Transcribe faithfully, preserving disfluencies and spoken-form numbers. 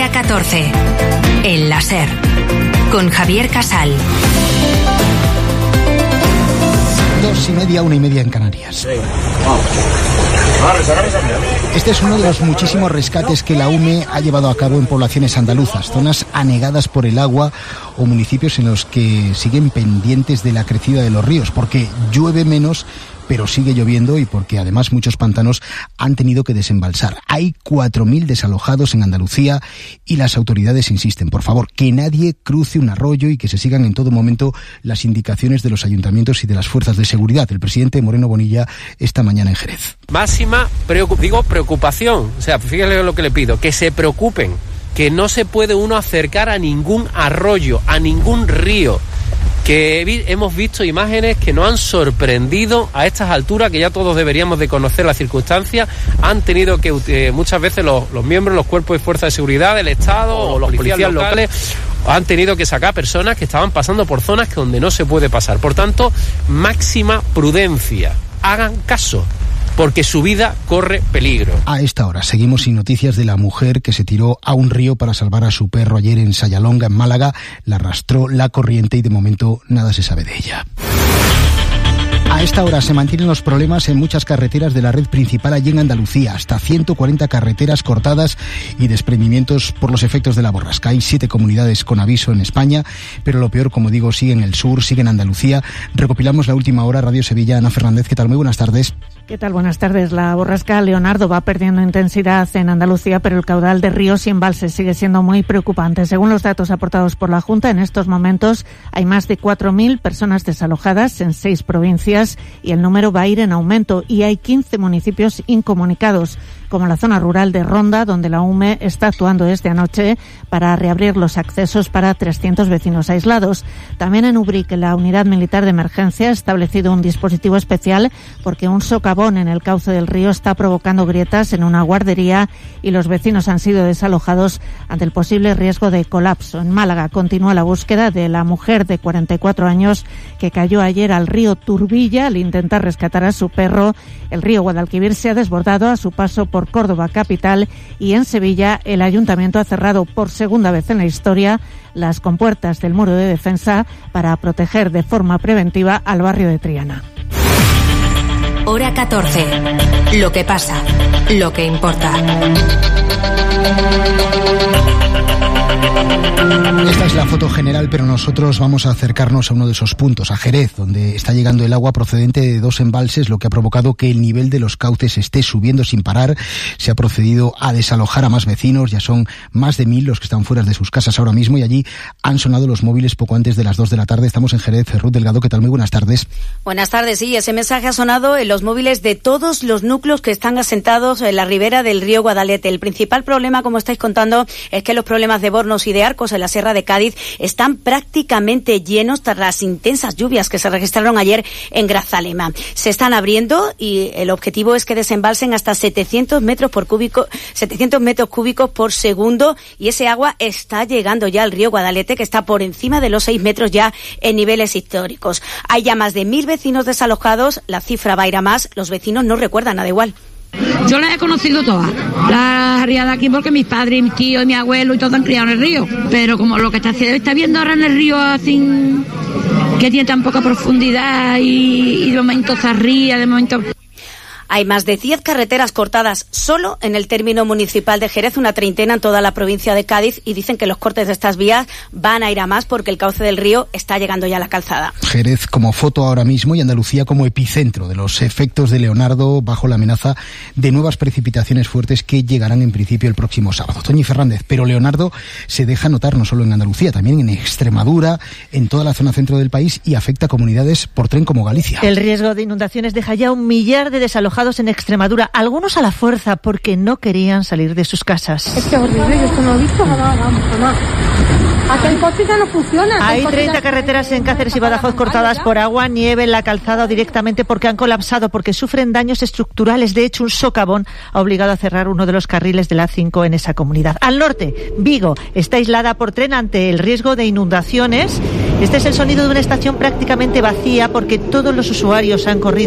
Hora catorce. El láser. Con Javier Casal. Dos y media, una y media en Canarias. Este es uno de los muchísimos rescates que la U M E ha llevado a cabo en poblaciones andaluzas, zonas anegadas por el agua o municipios en los que siguen pendientes de la crecida de los ríos, porque llueve menos, pero sigue lloviendo y porque además muchos pantanos han tenido que desembalsar. Hay cuatro mil desalojados en Andalucía y las autoridades insisten, por favor, que nadie cruce un arroyo y que se sigan en todo momento las indicaciones de los ayuntamientos y de las fuerzas de seguridad. El presidente Moreno Bonilla esta mañana en Jerez. Máxima, preocup- digo preocupación, o sea, fíjate lo que le pido, que se preocupen, que no se puede uno acercar a ningún arroyo, a ningún río, que hemos visto imágenes que nos han sorprendido a estas alturas, que ya todos deberíamos de conocer las circunstancias. Han tenido que, eh, muchas veces los, los miembros, los cuerpos y fuerzas de seguridad del Estado o los policías, policías locales, han tenido que sacar personas que estaban pasando por zonas donde no se puede pasar. Por tanto, máxima prudencia. Hagan caso, porque su vida corre peligro. A esta hora seguimos sin noticias de la mujer que se tiró a un río para salvar a su perro ayer en Sayalonga, en Málaga. La arrastró la corriente y de momento nada se sabe de ella. A esta hora se mantienen los problemas en muchas carreteras de la red principal allí en Andalucía. Hasta ciento cuarenta carreteras cortadas y desprendimientos por los efectos de la borrasca. Hay siete comunidades con aviso en España, pero lo peor, como digo, sigue en el sur, sigue en Andalucía. Recopilamos la última hora. Radio Sevilla, Ana Fernández, ¿qué tal? Muy buenas tardes. ¿Qué tal? Buenas tardes. La borrasca Leonardo va perdiendo intensidad en Andalucía, pero el caudal de ríos y embalses sigue siendo muy preocupante. Según los datos aportados por la Junta, en estos momentos hay más de cuatro mil personas desalojadas en seis provincias y el número va a ir en aumento. Y hay quince municipios incomunicados, como la zona rural de Ronda, donde la U M E está actuando desde anoche para reabrir los accesos para trescientos vecinos aislados. También en Ubrique, la Unidad Militar de Emergencia ha establecido un dispositivo especial porque un socavón en el cauce del río está provocando grietas en una guardería y los vecinos han sido desalojados ante el posible riesgo de colapso. En Málaga continúa la búsqueda de la mujer de cuarenta y cuatro años que cayó ayer al río Turbilla al intentar rescatar a su perro. El río Guadalquivir se ha desbordado a su paso por Córdoba capital y en Sevilla el ayuntamiento ha cerrado por segunda vez en la historia las compuertas del muro de defensa para proteger de forma preventiva al barrio de Triana. Hora catorce. Lo que pasa, lo que importa. Esta es la foto general, pero nosotros vamos a acercarnos a uno de esos puntos, a Jerez, donde está llegando el agua procedente de dos embalses, lo que ha provocado que el nivel de los cauces esté subiendo sin parar. Se ha procedido a desalojar a más vecinos, ya son más de mil los que están fuera de sus casas ahora mismo y allí han sonado los móviles poco antes de las dos de la tarde. Estamos en Jerez. Ruth Delgado, ¿qué tal? Muy buenas tardes. Buenas tardes, sí, ese mensaje ha sonado en los móviles de todos los núcleos que están asentados en la ribera del río Guadalete. El principal problema, como estáis contando, es que los problemas de Bornos y de Arcos en la Sierra de Cádiz están prácticamente llenos tras las intensas lluvias que se registraron ayer en Grazalema. Se están abriendo y el objetivo es que desembalsen hasta setecientos metros por cúbico, setecientos metros cúbicos por segundo y ese agua está llegando ya al río Guadalete, que está por encima de los seis metros ya en niveles históricos. Hay ya más de mil vecinos desalojados, la cifra va a ir a más, los vecinos no recuerdan nada igual. Yo las he conocido todas, las riadas aquí, porque mis padres, mis tíos y mi abuelo y todos han criado en el río. Pero como lo que está, está viendo ahora en el río, así, que tiene tan poca profundidad y, y de momento zarría, de momento... Hay más de diez carreteras cortadas solo en el término municipal de Jerez, una treintena en toda la provincia de Cádiz, y dicen que los cortes de estas vías van a ir a más porque el cauce del río está llegando ya a la calzada. Jerez como foto ahora mismo y Andalucía como epicentro de los efectos de Leonardo, bajo la amenaza de nuevas precipitaciones fuertes que llegarán en principio el próximo sábado. Toñi Fernández, pero Leonardo se deja notar no solo en Andalucía, también en Extremadura, en toda la zona centro del país y afecta a comunidades por tren como Galicia. El riesgo de inundaciones deja ya un millar de desalojados en Extremadura, algunos a la fuerza porque no querían salir de sus casas. Es que es horrible, yo esto no lo he visto, jamás, vamos, jamás. Hasta el coche ya no funciona. Hay treinta carreteras en Cáceres y Badajoz cortadas por agua, nieve en la calzada o directamente porque han colapsado, porque sufren daños estructurales. De hecho, un socavón ha obligado a cerrar uno de los carriles de la A cinco en esa comunidad. Al norte, Vigo está aislada por tren ante el riesgo de inundaciones. Este es el sonido de una estación prácticamente vacía porque todos los usuarios han corrido